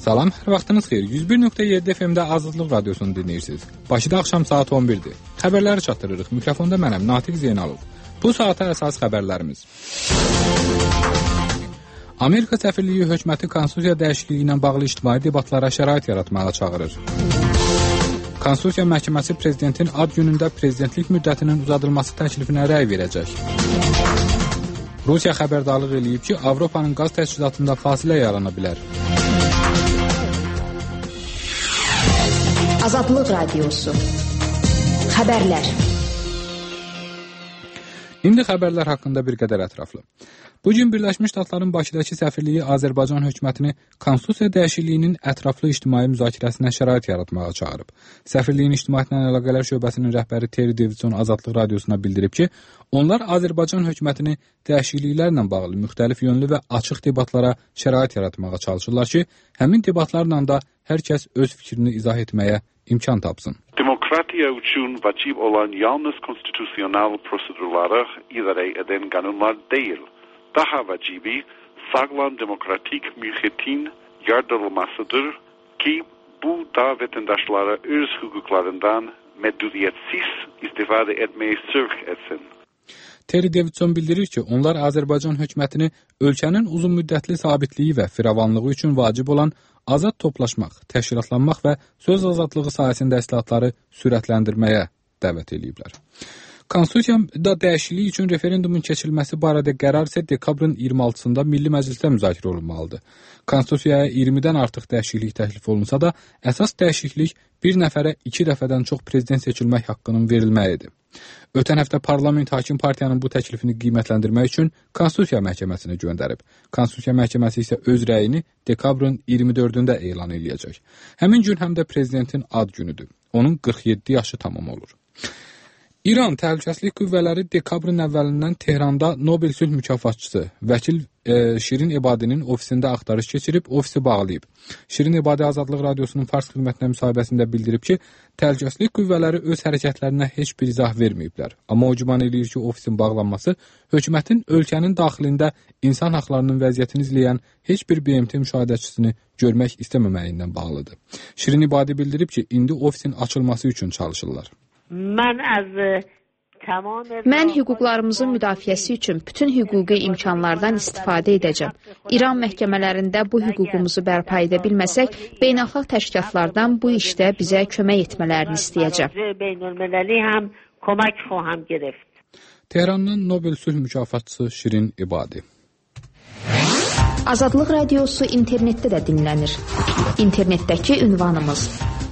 Salam, hər vaxtınız xeyir. 101.7 FM-də Azadlıq Radiosunu dinləyirsiniz. Bakıda axşam saat 11-dir. Xəbərləri çatdırırıq. Mikrofonda mənəm, Natiq Zeynalov. Bu saata əsas xəbərlərimiz. Amerika səfirliyi hökuməti konstitusiya dəyişikliyi ilə bağlı ictimai debatlara şərait yaratmağa çağırır. Konstitusiya məhkəməsi prezidentin ad günündə prezidentlik müddətinin uzadılması təklifinə rəy verəcək. Rusiya xəbərdarlıq eləyib ki, Avropanın qaz təchizatında fasilə yarana bilər. Azadlıq Radiosu. Xəbərlər. İndi xəbərlər haqqında bir qədər ətraflı. Bugün Birləşmiş Ştatların Bakıdakı səfirliyi Azərbaycan hökumətini konstitusiya dəyişikliyinin ətraflı ictimai müzakirəsinə şərait yaratmağa çağırıb. Səfirliyin ictimaiyyətlə əlaqələr şöbəsinin rəhbəri Terry Davidson Azadlıq Radiosuna bildirib ki, onlar Azərbaycan hökumətini dəyişikliklərlə bağlı müxtəlif yönlü və açıq debatlara şərait yaratmağa çalışırlar ki, həmin debatlarla da hər kəs öz fikrini izah etməyə imkan tapsın. Demokratiya üçün vacib olan yalnız konstitusyonal prosedurlara idarə edən qanunlar deyil. Daha vacibi sağlam demokratik mühitin yaradılmasıdır ki bu da vətəndaşlara öz hüquqlarından məhdudiyyətsiz istifadə etməyə sövq etsin. Terry Davidson bildirir ki, onlar Azərbaycan hökumətini ölkənin uzunmüddətli sabitliyi və firavanlığı üçün vacib olan azad toplaşmaq, təşkilatlanmaq və söz azadlığı sahəsində islahatları sürətləndirməyə dəvət ediblər. Konstitusiyada dəyişiklik üçün referendumun keçirilməsi barədə qərar isə dekabrın 26-sında Milli Məclisdə müzakirə olunmalıdır. Konstitusiyaya 20-dən artıq dəyişiklik təklif olunsa da, əsas dəyişiklik bir nəfərə 2 dəfədən çox prezident seçilmək haqqının verilməyidir. Ötən həftə parlament hakim partiyanın bu təklifini qiymətləndirmək üçün Konstitusiya məhkəməsinə göndərib. Konstitusiya məhkəməsi isə öz rəyini dekabrın 24-də elan edəcək. Həmin gün həm də prezidentin ad günüdür. Onun 47 yaşı tamam olur. İran Təhlükəsizlik Qüvvələri dekabrın əvvəlindən Tehranda Nobel sülh mükafatçısı vəkil Şirin Ebadinin ofisində axtarış keçirib, ofisi bağlayıb. Şirin Ebadi Azadlıq Radiosunun Fars xidmətinə müsahibəsində bildirib ki, Təhlükəsizlik Qüvvələri öz hərəkətlərinə heç bir izah verməyiblər. Amma o güman eləyir ki, ofisin bağlanması hökumətin ölkənin daxilində insan haqlarının vəziyyətini izləyən heç bir BMT müşahidəçisini görmək istəməməyindən bağlıdır. Şirin Ebadi bildirib ki, indi ofisin açılması üçün çalışırlar. Mən hüquqlarımızın müdafiəsi üçün bütün hüquqi imkanlardan istifadə edəcəm. İran məhkəmələrində bu hüququmuzu bərpa edə bilməsək, beynəlxalq təşkilatlardan bu işdə bizə kömək etmələrini istəyəcəm. Tehrandan Nobel sülh mükafatçısı Şirin Ebadi. Azadlıq Radiosu internetdə də dinlənir. İnternetdəki ünvanımız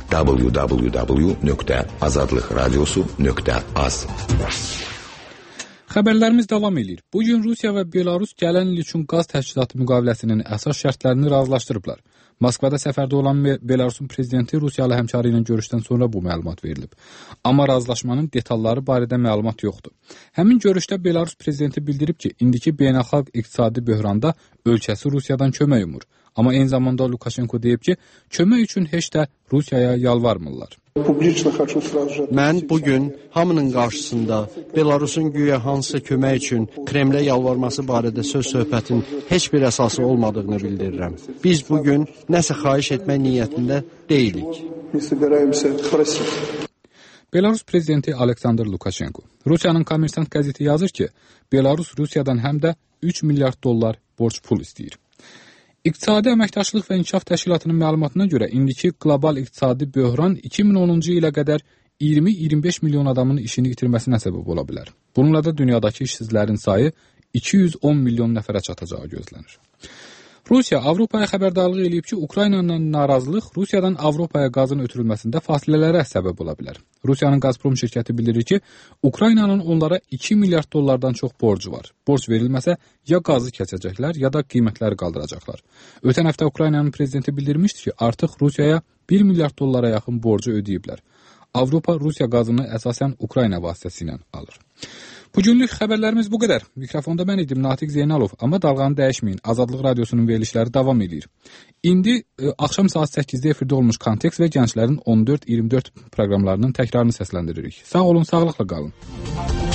www.azadlıqradiosu.az. Xəbərlərimiz davam edir. Bugün Rusiya və Belarus gələn il üçün qaz təchizatı müqaviləsinin əsas şərtlərini razılaşdırıblar. Moskvada səfərdə olan Belarusun prezidenti Rusiyalı həmkarı ilə görüşdən sonra bu məlumat verilib. Amma razılaşmanın detalları barədə məlumat yoxdur. Həmin görüşdə Belarus prezidenti bildirib ki, indiki beynəlxalq iqtisadi böhranda ölkəsi Rusiyadan kömək umur. Amma eyni zamanda Lukashenko deyib ki, kömək üçün heç də Rusiyaya yalvarmırlar. Mən bugün hamının qarşısında Belarusun güya hansısa kömək üçün Kremlə yalvarması barədə söz-söhbətin heç bir əsası olmadığını bildirirəm. Biz bugün nəsə xahiş etmək niyyətində deyilik. Belarus prezidenti Aleksandr Lukashenko. Rusiyanın Kommersant qəzeti yazır ki, Belarus Rusiyadan həm də 3 milyard dollar borc pul istəyir. İqtisadi Əməkdaşlıq və İnkişaf Təşkilatının məlumatına görə indiki qlobal iqtisadi böhran 2010-cu ilə qədər 20-25 milyon adamın işini itirməsinə səbəb ola bilər. Bununla da dünyadakı işsizlərin sayı 210 milyon nəfərə çatacağı gözlənir. Rusiya Avropaya xəbərdarlıq eləyib ki, Ukraynanın narazılıq Rusiyadan Avropaya qazın ötürülməsində fasilələrə səbəb ola bilər. Rusiyanın Gazprom şirkəti bildirir ki, Ukraynanın onlara 2 milyard dollardan çox borcu var. Borc verilməsə ya qazı kəsəcəklər, ya da qiymətləri qaldıracaqlar. Ötən həftə Ukraynanın prezidenti bildirmişdi ki, artıq Rusiyaya 1 milyard dollara yaxın borcu ödəyiblər. Avropa Rusiya qazını əsasən Ukrayna vasitəsilə alır. Bugünlük xəbərlərimiz bu qədər. Mikrofonda mən idim, Natiq Zeynalov. Amma dalğanı dəyişməyin. Azadlıq Radiosunun verilişləri davam edir. İndi axşam saat 8-də efirdə olmuş Kontekst və Gənclərin 14-24 proqramlarının təkrarını səsləndiririk. Sağ olun, sağlıqla qalın.